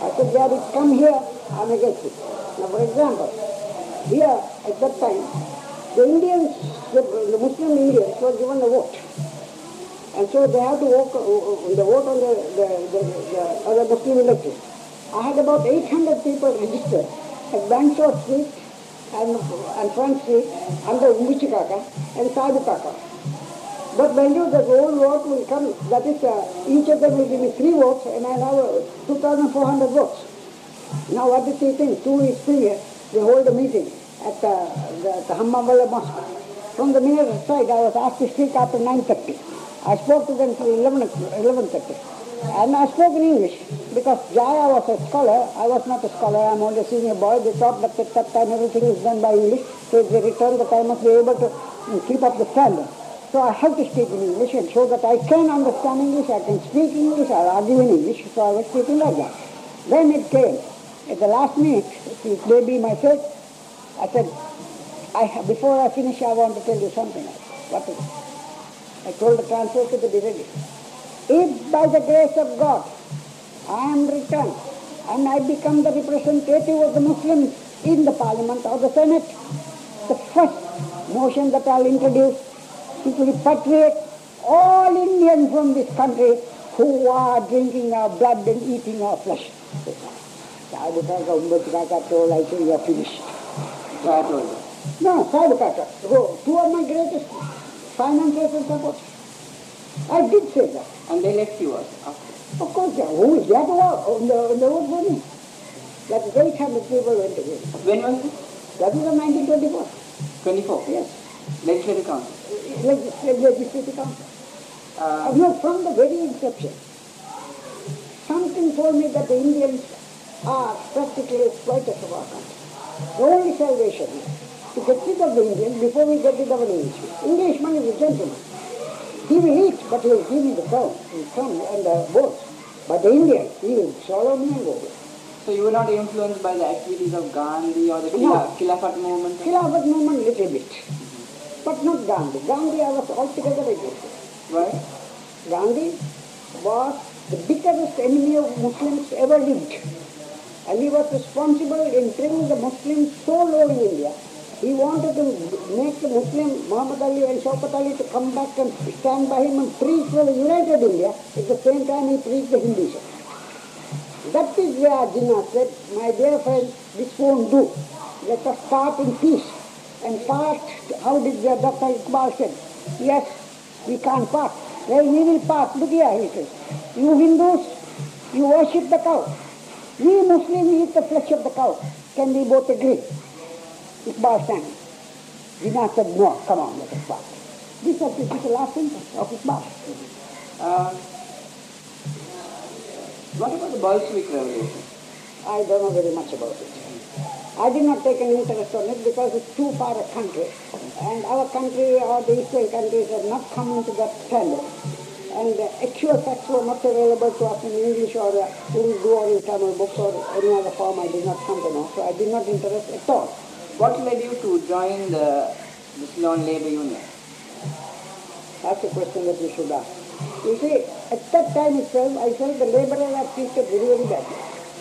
I said, they have to come here, I'm against it. Now, for example, here at that time, the Indians, the Muslim Indians were given a vote. And so they have to vote on the other Muslim electors. I had about 800 people registered at Bangalore Street and Front Street under Umbichikaka and Sadukaka. But when you, the whole vote will come, that is, each of them will give me 3 votes and I have 2,400 votes. Now what is the thing? 2 weeks previous, they hold a meeting at the Hammambala Mosque. From the mayor's side, I was asked to speak after 9:30. I spoke to them till 11:30. And I spoke in English because Jaya was a scholar. I was not a scholar. I'm only a senior boy. They thought that at that time everything is done by English. So if they return that I must be able to keep up the standard. So I have to speak in English and show that I can understand English, I can speak English, I argue in English. So I was speaking like that. Then it came. At the last minute, it may be my fate, I said, before I finish, I want to tell you something else. What is it? I told the translator to be ready. If by the grace of God I am returned and I become the representative of the Muslims in the Parliament or the Senate, the first motion that I will introduce is to repatriate all Indians from this country who are drinking our blood and eating our flesh. Sadhukaka, Umbatukaka told, I say you are finished. So I told him. No, Sadhukaka, 2 are my greatest financiers and supporters. I did say that. And they left you after? Of course, who is that on the vote for me? That is 800 people went away. When was it? That was in 1924. 24? Yes. Legislative Council? Legislative Council. No, from the very inception, something told me that the Indians are practically exploiters of our country. The only salvation is to get rid of the Indians before we get rid of an Englishman. Englishman is a gentleman. He will eat, but he will give me the crown and the votes. But the Indian, he will swallow me and go away. So you were not influenced by the activities of Gandhi or the Khilafat movement? Khilafat movement little bit. But not Gandhi. Gandhi I was altogether against it. Why? Gandhi was the bitterest enemy of Muslims ever lived. And he was responsible in bringing the Muslims so low in India. He wanted to make the Muslim Muhammad Ali and Shaukat Ali to come back and stand by him and preach for the united India. At the same time he preached the Hinduism. That is where Jinnah said, my dear friend, this won't do. Let us start in peace. And part, how did Dr. Iqbal said? Yes, we can't part. Well, we will part. Look here, he says. You Hindus, you worship the cow. We Muslims eat the flesh of the cow. Can we both agree? Iqbal sang. Jinnah said, no, come on, let us part. This is the last sentence of Iqbal. What about the Bolshevik Revolution? I don't know very much about it. I did not take an interest on it because it's too far a country. And our country or the Eastern countries have not come into that standard. And the actual facts were not available to us in English or Urdu or in Tamil books or any other form. I did not come to know. So I did not interest at all. What led you to join the Ceylon Labour Union? That's a question that you should ask. You see, at that time itself, I felt the labourers are treated very, very badly.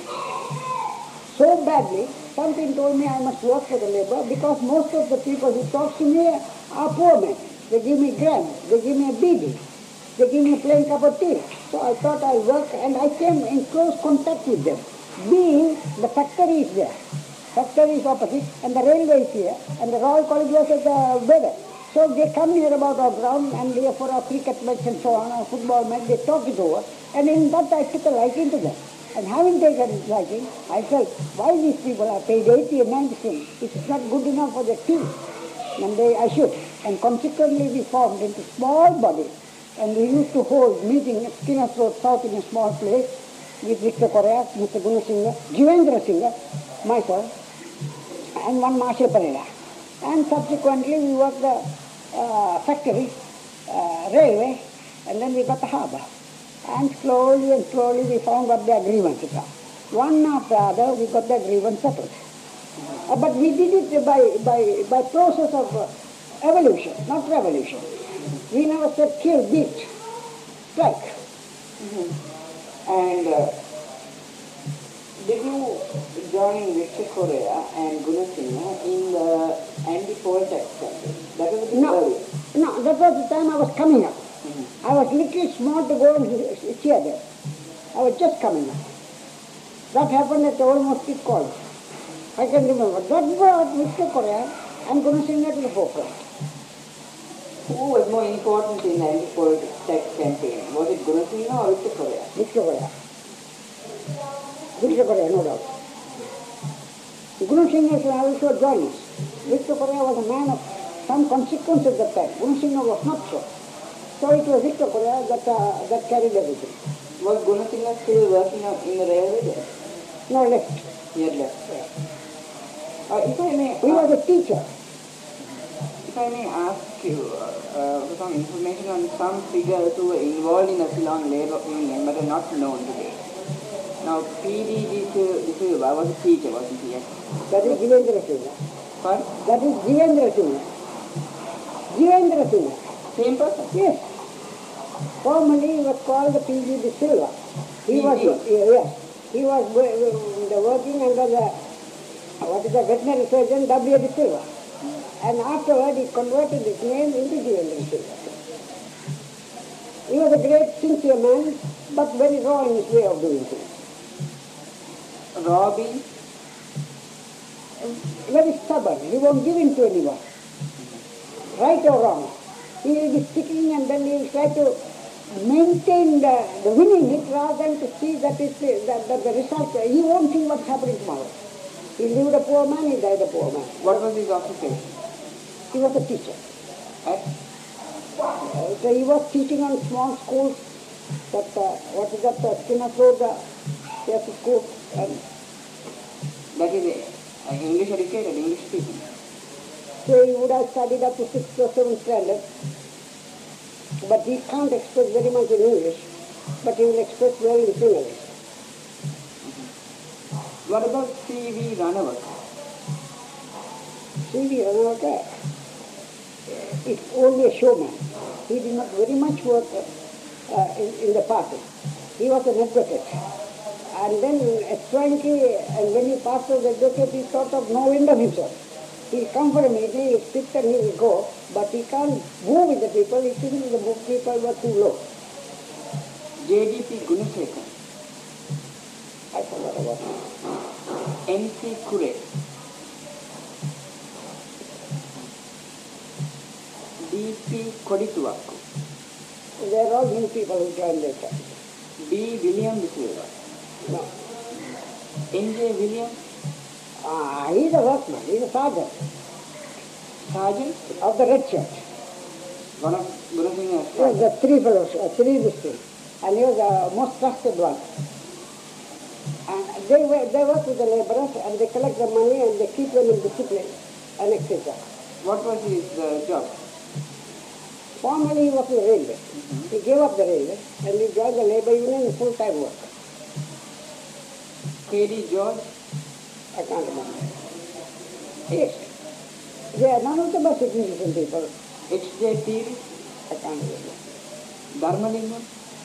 So badly, something told me I must work for the labour because most of the people who talk to me are poor men. They give me grams, they give me a BD, they give me a plain cup of tea. So I thought I'll work and I came in close contact with them. Being the factory is there. Factory is opposite and the railway is here and the Royal College was at the weather. So they come near about our ground and they for our cricket match and so on, our football match, they talk it over. And in that I took a liking to them. And having taken a liking, I felt, why these people are paid 80 and 90 cents? It's not good enough for the tea. And I should. And consequently we formed into small bodies. And we used to hold meetings at Skinner's Road South in a small place with Victor Correa, Mr. Gunasinghe, Jivendra Singh, myself, and one Marshal Pereira. And subsequently we worked the factory, railway, and then we got the harbour. And slowly we found what the grievances are. One after other we got the grievance settled. But we did it by process of evolution, not revolution. We never said kill, beat, strike. And Did you join Victor Korea and Gunasinghe in the anti-poll tax campaign? That was a bit No, early. no, that was the time I was coming up. Mhm. I was little small to go and hear there. I was just coming up. That happened at almost Pitt College. I can remember. That brought Victor Korea and Gunasinghe to the forefront. Who was more important in the anti-poll tax campaign? Was it Gunasinghe or Victor Korea? Victor Korea. Victor Korea, no doubt. Gunu Singh also joined us. Victor Korea was a man of some consequence at that time. Gunu Singh was not so. So it was Victor Korea that carried everything. Was Gunasinghe still working in the railway there? No, left. He had left. If I may, He was a teacher. if I may ask you for some information on some figures who were involved in the Ceylon Labour Union but are not known today. Now, P.D. De Silva was a teacher, wasn't he? That is Jivendra Singh. Pardon? That is Jivendra Singh. Jivendra Singh. Same person? Yes. Formerly he was called the P.G. De Silva. He was, P.G. yes, he was working under the, veterinary surgeon W. De Silva. And afterward he converted his name into Jivendra Silva. He was a great sincere man, but very raw in his way of doing things. Robbie? Very stubborn. He won't give in to anyone. Right or wrong. He will be sticking and then he will try to maintain the winning it rather than to see that the result. He won't see what's happening tomorrow. He lived a poor man, he died a poor man. What was his occupation? He was a teacher. At? So he was teaching on small schools. Skinner Road, there's a school. And That is English educated, English speaking. so he would have studied up to 6th or 7th standard. But he can't express very much in English, but he will express well in Sinhalese. What about C.V. Ranawat? C.V. Ranawat, it's only a showman. He did not very much work in the party. He was an advocate. And then at 20, and when he passed as advocate, he thought of no end of himself. He'll come for a meeting, he'll sit and he will go, but he can't move with the people. He thinks the people were too low. J.D.P. Gunasekar. I forgot about him. N.C. Kure. D.P. Kodituwakku. There are all new people who joined their church. B. William De Silva. No. N.J. Williams. He's a workman, he's a sergeant Sergeant. of the Red Church. One of Gunasinghe's Yes, the three fellows, three districts. And he was the most trusted one. And they work with the laborers and they collect the money and they keep them in discipline and etc. What was his job? Formerly he was in the railway. He gave up the railway and he joined the labor union in full-time work. K.D. George. I can't remember. Yes. They are none of them are significant people. H.J. Piri. I can't remember. Dharmalingam.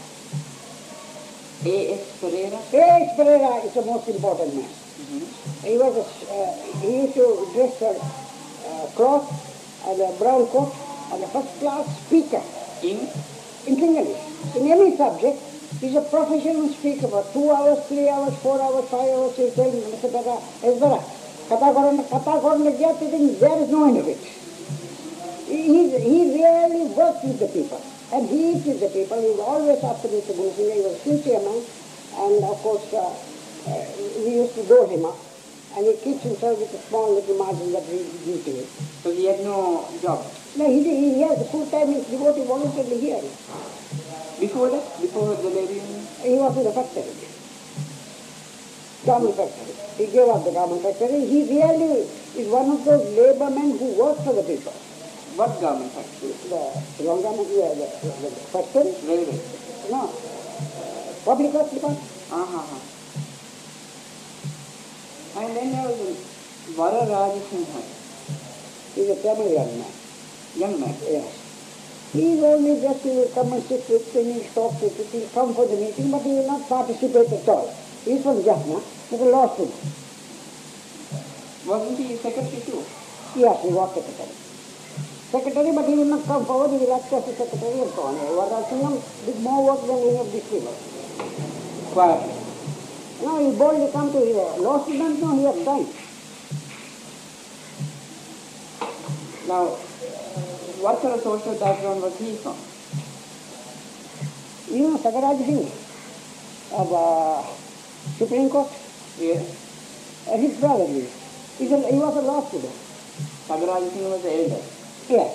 A.S. Pereira. A.S. Pereira is the most important man. Mm-hmm. He used to dress a cloth and a brown coat and a first-class speaker In Sinhalese. In any subject, he's a professional speaker for 2 hours, 3 hours, 4 hours, 5 hours. He'll tell me, Mr. Pereira, Kata Koranda, there is no end of it. He really works with the people. And he is with the people. He's always after Mr. Gunasinghe. He was a sincere man. And of course, we used to dose him up. And he keeps himself with a small little margin that we give to him. so he had no job. No, he has a full-time, he's devoted voluntarily here. Before that, before the labor union, He was in the factory. Garment factory. He gave up the garment factory. He really is one of those labor men who work for the people. what government factory? The long garment, the factory? Railway. No. Public works department. Uh-huh. And then there was Vara Rajasinghe, He's a Tamil young man. young man. Yes. He is only just, he will come and sit with him, he'll talk with him, he'll come for the meeting, but he will not participate at all. He's from Jaffna. He's a law student. Wasn't he secretary too? Yes, he was secretary. Secretary, but he will not come forward. He will act as a secretary and so on. Varadarasingham did more work than any of these people. Quietly. No, he boldly come to here. Law student, no, he has time. Now, what sort of social background was he from? You know Sagaraj Singh of Supreme Court? Yes. His brother is. He was a law student. Sagaraj Singh was the elder. Yes.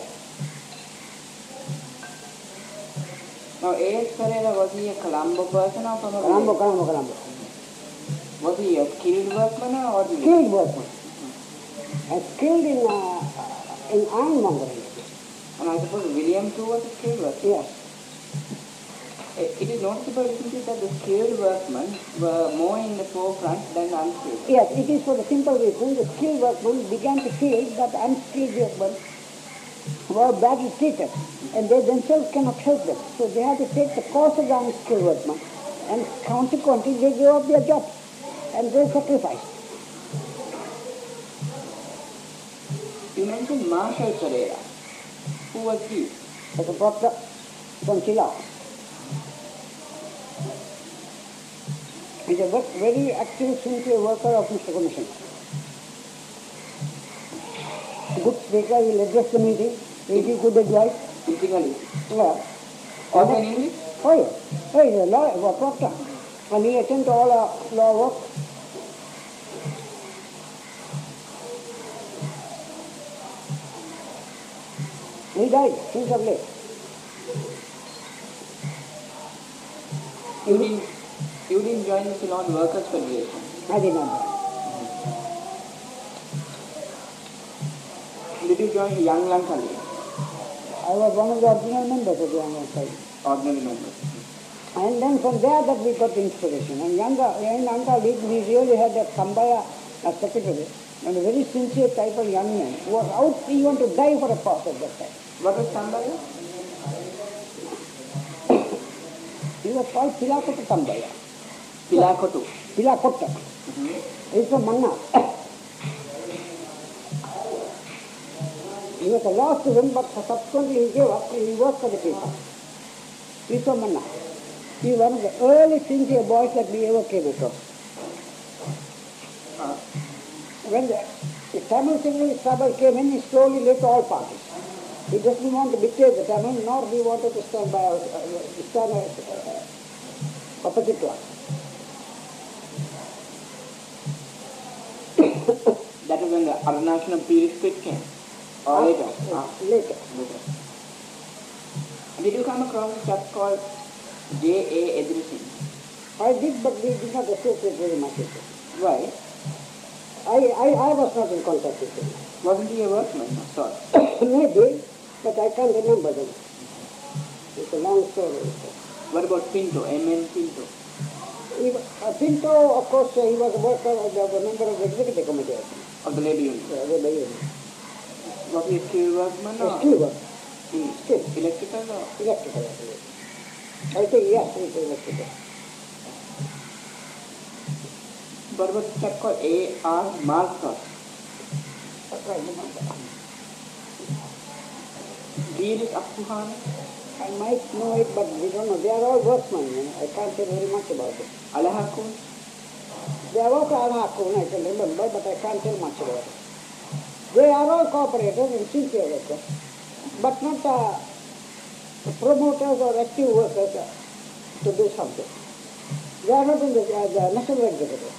Now, A.S. Pereira, was he a Colombo person or from a Colombo. Was he a skilled workman or ordinary? Skilled workman. Skilled in ironmongery. And I suppose William too was a skilled workman. Yes. It is noticeable, isn't it, that the skilled workmen were more in the forefront than the unskilled? Yes, it is for the simple reason the skilled workmen began to feel that unskilled workmen were badly treated and they themselves cannot help them. So they had to take the cause of the unskilled workmen and consequently they gave up their jobs and they sacrificed. You mentioned Marshall Pereira. Who was he? As a proctor from Chila. He's a very active, sincere worker of Mr. Commission. Good speaker, he will address the meeting, he will give good advice. Physically? Yeah. Also in English? Oh yeah. Oh, he's a lawyer, a proctor. And he attends to all our law work. He died since of late. You didn't join the Ceylon Workers' Federation? I did not. Did you join the Young Lanka League? I was one of the original members of the Young Lanka League. Ordinary members. And then from there that we got the inspiration. And Young Lanka League, we really had a Kambaya as secretary and a very sincere type of young man who was out even to die for a cause at that time. What was Kambaya? He was called Pilakota Kambaya. Pilakotu. Pilakota. He's from Manna. He was a law student, but subsequently he gave up and he worked for the people. He's from Manna. He was one of the early sincere boys that we ever came across. When the Tamil civil struggle came in, he slowly left all parties. He doesn't want to betray the Tamil, nor he wanted to stand by opposite to us. That was when the Arunachala period split came? Or later? Later. Did you come across a chap called J.A. Edrising? I did, but we did not associate very much with him. Why? I was not in contact with him. Wasn't he a workman of sorts? Maybe, but I can't remember them. It's a long story. What about Pinto, M.N. Pinto? Pinto, of course, he was a worker, a member of the executive committee. Of the labor union? Yeah, labor union. Was he a skilled workman or? Skilled work. Skilled. Electrical or? Electrical, I believe. I think, yes, he's electrical. What about a chap called A.R. Marcos? I can't remember. Dielis Akpuhan? I might know it, but we don't know. They are all workmen. I can't say very much about it. Alahakun? There was Alahakun, I can remember, but I can't tell much about it. They are all cooperators and sincere workers, but not promoters or active workers to do something. They are not in the national executive.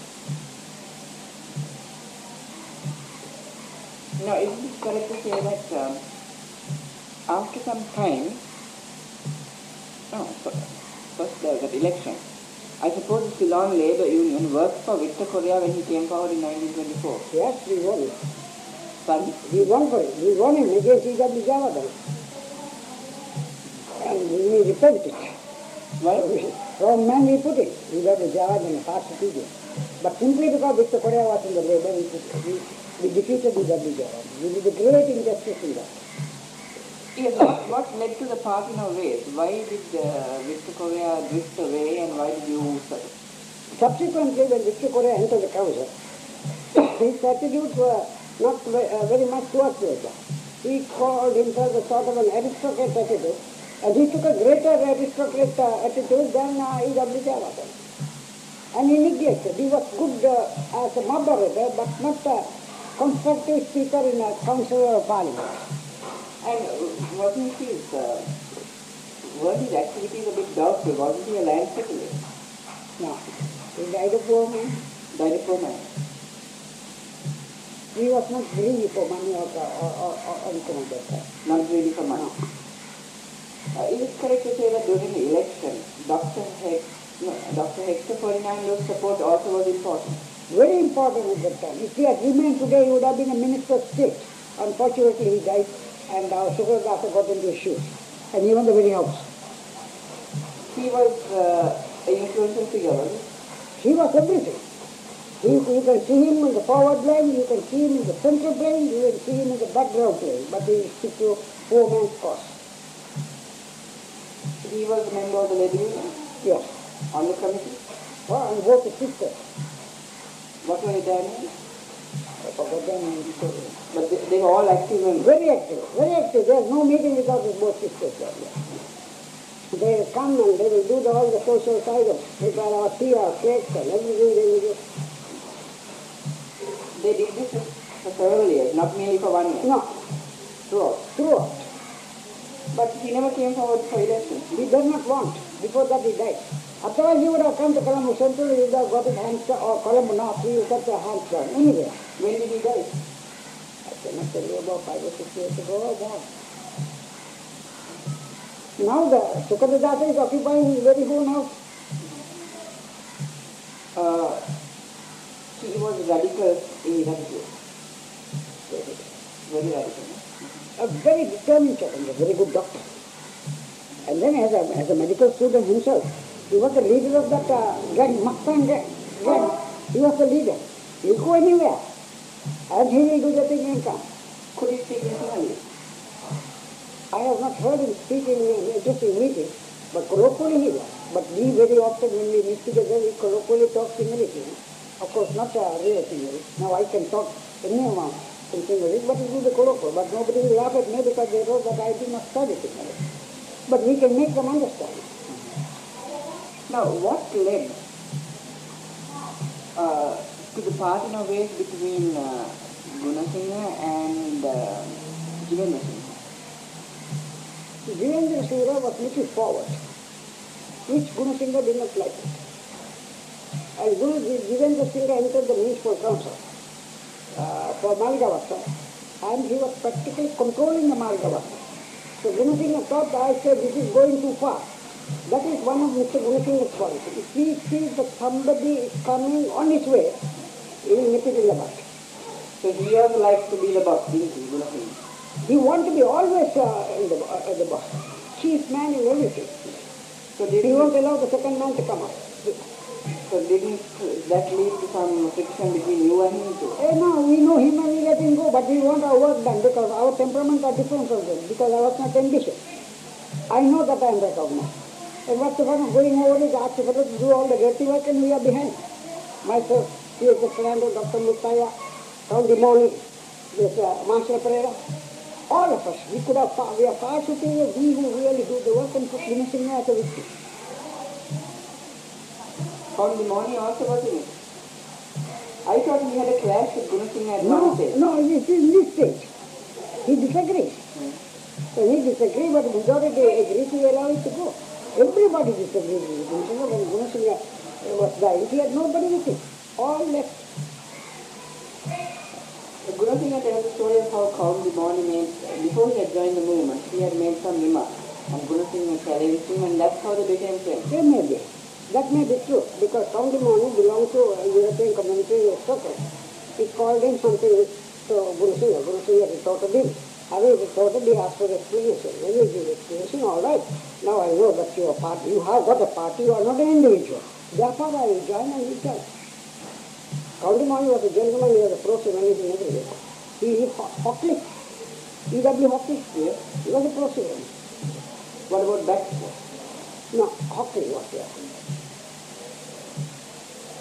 Now, is it correct to say that after some time, first there was that election, I suppose the Ceylon Labour Union worked for Victor Correa when he came forward in 1924. Yes, we won it. Pardon? We won for it. We won him against E.W. Javadhan. And we repelled it. Why? Wrong man we put it. E.W. Javadhan, a past figure. But simply because Victor Correa was in the Labour, we defeated E.W. Javadhan. We did a great injustice in that. Yes, what led to the party now race? Why did Victor Correa drift away and why did you Subsequently, when Victor Korea entered the council, his attitudes were not very much towards Veda. He called himself a sort of an aristocrat attitude, and he took a greater aristocrat attitude than E.W. Jayawardena. And he neglected. He was good as a mob orator, but not a constructive speaker in a council or parliament. And were his activities a bit doubtful? Wasn't he a land settler? No. He died a poor man. Died a poor man. He was not greedy for money or anything like that. Not greedy for money. No. Is it correct to say that during the election, Dr. Hector Ferdinando's support also was important? Very important at that time. If he had remained today, he would have been a minister of state. Unfortunately, he died, and Sukradasa got into his shoes, and even the very house. He was an influential figure, was he? He was everything. You can see him in the forward line, you can see him in the central line, you can see him in the background line, but he stick to poor man's cause. He was a member of the Labour Union? Yes. On the committee? Well, and both the sisters. What were their names? I forgot their names. But they were all active members. Very active, very active. There's no meeting without his both sisters there. They will come and they will do all the social side of prepare our tea, our cakes and everything they will do. They did this for several years, not merely for 1 year. No. Throughout. But he never came forward for election. He does not want. Before that he died. Otherwise he would have come to Colombo Central, he would have got his hands down, or Colombo North, he would have got the hands down. Anyway. When did he die? I cannot tell you about 5 or 6 years ago or that. Now the Sukadasa is occupying his very own house. He was radical in his attitude. Very radical. A very determined chap, a very good doctor. And then as a medical student himself, he was the leader of that gang, Mustang gang. He was the leader. He'll go anywhere. And he will do the thing and come. Could he speak in Sinhalese? I have not heard him speak in interesting meetings, but colloquially he was. But we very often when we meet together, we colloquially talk Sinhalese. Of course, not real Sinhalese. Now I can talk any amount in Sinhalese, but it will be colloquial. But nobody will laugh at me because they know that I did not study Sinhalese. But we can make them understand. Now, what led to the parting of ways between Gunasinghe and Jivendra Singh? Jivendra Singh was little forward, which Gunasinghe did not like it. And Jivendra Singh entered the municipal council for Malgavasa, and he was practically controlling the Malgavasa. So Gunasinghe thought, I said, this is going too far. That is one of Mr. Gunasinghe's policies. If he sees that somebody is coming on his way, he will nip it in the bud. So he also likes to be the boss, didn't he, Gunasinghe? He wants to be always the boss. Chief man in everything. So he won't allow the second man to come up. So didn't that lead to some friction between you and him too? No, we know him and we let him go, but we want our work done because our temperaments are different from them, because I was not ambitious. I know that I am recognized. And what's the fun of going over is ask the fellow to do all the dirty work and we are behind. Myself, P.S. Fernando, Dr. Mutaya, County Moni, this Marshal Pereira, all of us, we are far superior, we who really do the work and put Gunasinghe as a victim. County Moni also was in it. I thought he had a clash with Gunasinghe at one stage. No, it is in this stage. He disagrees. So he disagrees, but the majority agrees to allow it to go. Everybody disagreed with Gunasinghe. When Gunasinghe was dying, he had nobody with him. All left. Gunasinghe tells the story of how County Moni made, before he had joined the movement, he had made some remarks, and Gunasinghe challenged him, and that's how they became friends. They may be. That may be true, because County Moni belongs to a European community circle. He called in something to Gunasinghe. Gunasinghe retorted him. Having retorted, he asked for explanation. When you give explanation, all right. Now I know that you are party. You have got a party, you are not an individual. Therefore I will join and we join. County Moni was a gentleman, he was a pro-Simonist in every way. He Hockley, E.W. Hockley, Yes. he was a pro-Simonist. What about Baxter? No, Hockley was there.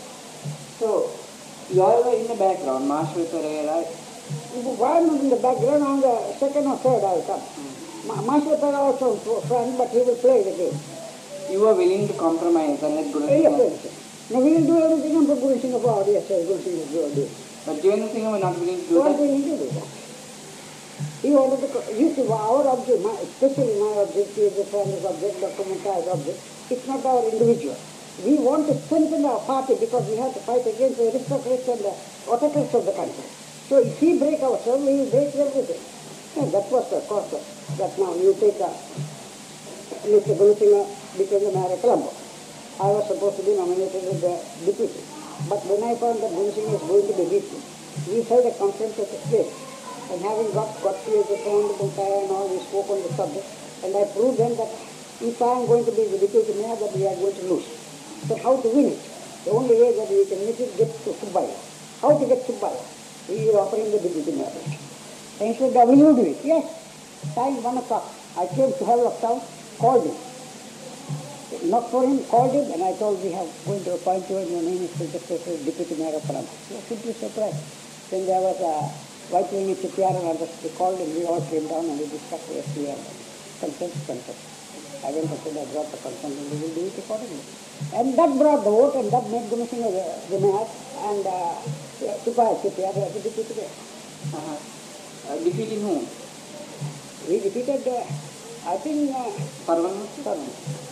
You all were in the background, Marshall Pereira. Why not in the background? On the second or third I will come. Master Pereira also front, but he will play the game. You were willing to compromise and let Gunasinghe. Yes. No, we will do everything on the Guru Singh of our yes, Guru Singh will do it. But Jivendra Singh was not willing to do What that. will he do that? He wanted to, you see, our object, especially my object, is the family's object, Dr. Muntai's object, it's not our individual. We want to strengthen our party because we have to fight against the aristocrats and the autocrats of the country. So if we break ourselves, we will break everything. And that was the cost of that. Now you take Mr. Guru Singh became the mayor of Colombo. I was supposed to be nominated as the deputy. But when I found that Guru Singh was going to be beaten, we held a conference at the place. And having got to the Honorable Muntai and all, we spoke on the subject. And I proved them that if I am going to be the deputy mayor, that we are going to lose. So how to win it? The only way that we can make it get to Subbaiah. How to get Subbaiah? We are offering the deputy mayor. And he said, will you do it? Yes. Time 1 o'clock. I came to Havelock Town, called him. Knocked for him, called him, and I told we are going to appoint you and your name is deputy mayor of Colombo. He was simply surprised. Then there was a White Wing CPR and others. They called and we all came down and we discussed the SPR. Consent. I went and said I brought the consent and we will do it accordingly. And that brought the vote and that made Guru Singh the mayor and Subbaiah CPR as the deputy mayor. Defeating whom? We defeated, I think, Parvan.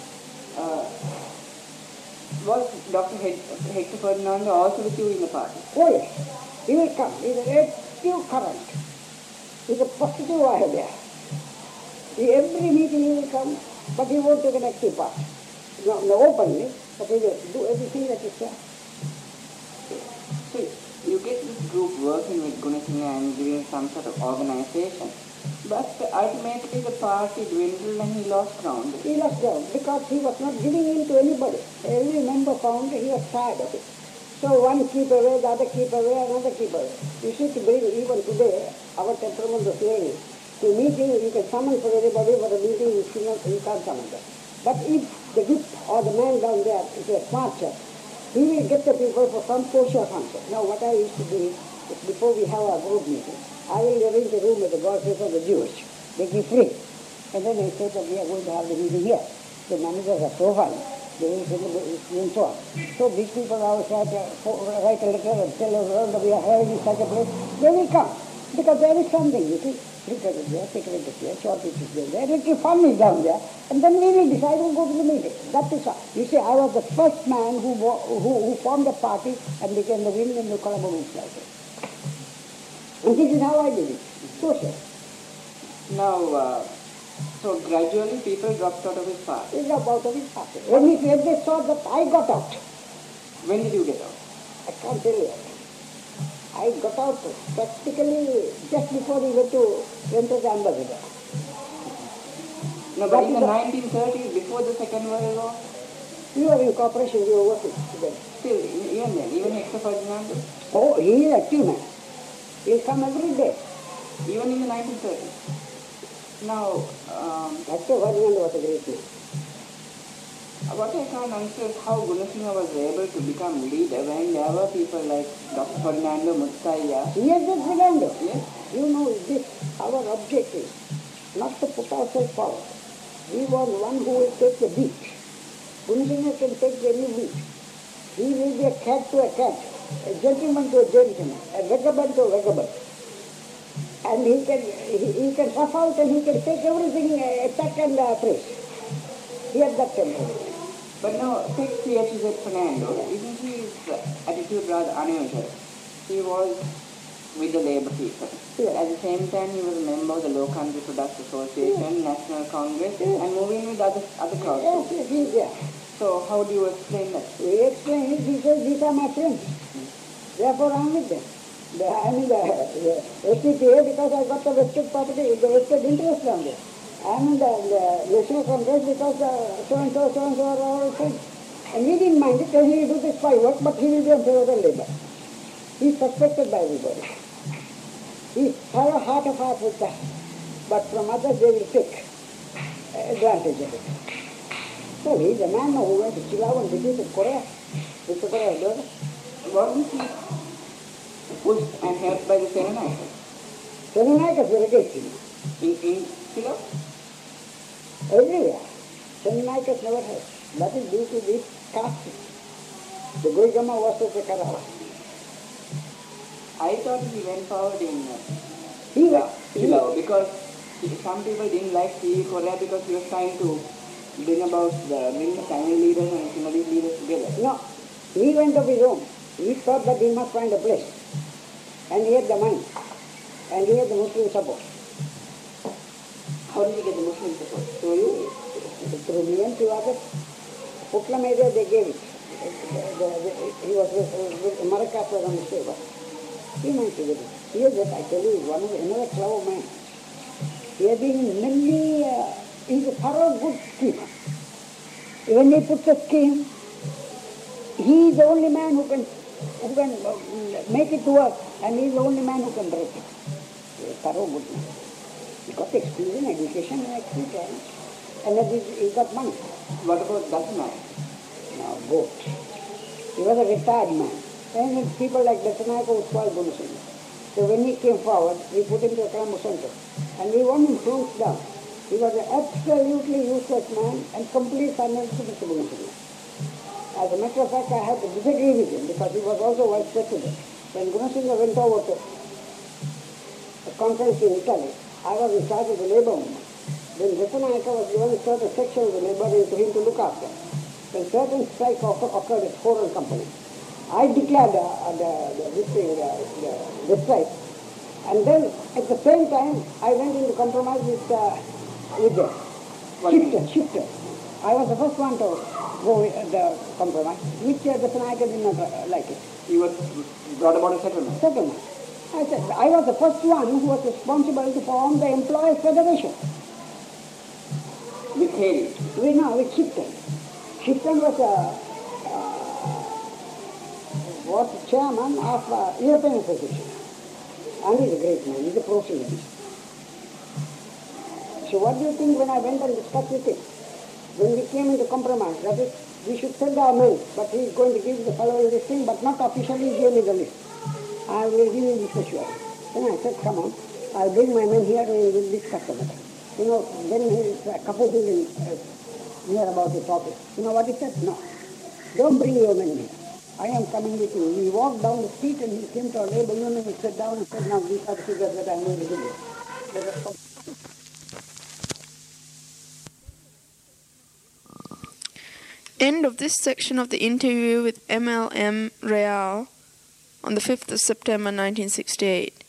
Was Dr. Hector Ferdinando also with you in the party? Oh yes, he will come. He is a active current. He is a positive wire there. Every meeting he will come, but he won't take an active part. Not openly, but he will do everything that is there. So you get this group working with Gunasinghe and giving some sort of organization. But ultimately the party dwindled and he lost ground. He lost ground because he was not giving in to anybody. Every member found he was tired of it. So one keep away, the other keep away, another keep away. You see, to bring even today, our temperament of hearing, to meeting you can summon for everybody, but a meeting you can't summon them. But if the whip or the man down there is a smart chap, he will get the people for some portion of answer. Now what I used to do is, before we have our group meeting, I will arrange a room at the Godfaith of the Jewish. They give free. And then I say that we are going to have the meeting here. The managers are so fine. They will send and so on. So these people are write a letter and tell the world that we are having in such a place. They will come. Because there is something, you see. Cricket is there, cricket is there, short pitch is there. Little fun is down there. And then we will decide who go to the meeting. That is all. You see, I was the first man who formed a party and became the winner in the Colombo Municipality. And this is how I did it. Social. Now, so gradually people dropped out of his party. They dropped out of his party. When they saw that I got out. When did you get out? I can't tell you. I got out practically just before we went as ambassador. No, but in the 1930s, before the Second World War, we were in cooperation, we were working together. still, even then, even Hector Ferdinando, Oh, he is active man. He'll come every day. even in the 1930s. Now, Hector Ferdinando was a great man. what I can't understand is how Gunasinghe was able to become leader when there were people like Dr. Ferdinando Muthaiya. Yes, that's Fernando. Yes? You know, this, our objective is not to put ourselves forward. We want one who will take the beat. Gunasinghe can take any beat. He will be a cat to a cat, a gentleman to a gentleman, a vagabond to a vagabond. And he can rough out and he can take everything, attack and praise. He has that temperament. But now, take C.H.Z. Fernando, isn't his attitude rather unusual? He was with the Labour people. Yes. At the same time, he was a member of the Low Country Products Association, National Congress, and moving with other crowds. Yes, he's there. So how do you explain that? We explain it, he says, these are my friends. Therefore, I'm with them. I mean, the SPPA, because I got the vested property, the vested interest on there. I'm in the National Congress because so-and-so are all friends. And we didn't mind it, and he will do this by work, but he will be on favor of the Labour. He's suspected by everybody. He's have a heart of heart with that. But from others, they will take advantage of it. So he's a man who went to Chilao and defeated Korea. Mr. Korea, Wasn't he pushed and helped by the Senanayaka. Senanayaka were against him. In Sri Lanka? Everywhere. Senanayaka never had. That is due to this caste. The Goigama versus the Kerala. I thought he went forward in He because some people didn't like C.V. Korea because he was trying to bring the Tamil leaders and Sinhalese leaders together. No, he went of his own. He thought that he must find a place. And he had the money. And he had the Muslim support. How did he get the Muslim support? Through you? Through me and few others. Putlam area they gave it. He was with Marakas was on the table. He managed to get it. He is that I tell you, is another clever man. He has been in many, he's a thorough good schemer. When he puts a scheme, he is the only man who can make it work, and he is the only man who can break it. He's a thorough good man. He got experience, education, and experience, and then he got money. What about Dasanai? Now, goat. He was a retired man. And people like Dasanayaka would call Gunasinghe. So when he came forward, we put him to a Kalamu center. And we want him hands down. He was an absolutely useless man and complete silence to Mr. Gunasinghe. As a matter of fact, I had to disagree with him because he was also vice president. When Gunasinghe went over to a conference in Italy, I was in charge of the labor movement. Then Dasanayaka was given a certain section of the labor to him to look after. When certain strike occurred at Coral Company, I declared the strike. And then at the same time, I went into compromise with them. Shifter. I was the first one to go with the compromise, which the Dasanayaka did not like it. He was brought about a settlement. I said, I was the first one who was responsible to form the Employees Federation. With Haley? With Shifton. Shifton was chairman of European Association. And he's a great man, he's a pro-Scientist. So what do you think when I went and discussed with him? When we came into compromise, that is, we should send our men, but he is going to give the following this thing, but not officially, he gave me the list. I will give you this for sure. Then I said, come on, I'll bring my men here and we will discuss about it. Then his couple building near about his office. You know what he said? No, don't bring your men here. I am coming with you. We walked down the street and he came to our labor union and sat down and said, now these are the figures that I am going to give you. End of this section of the interview with MLM Real on the 5th of September 1968.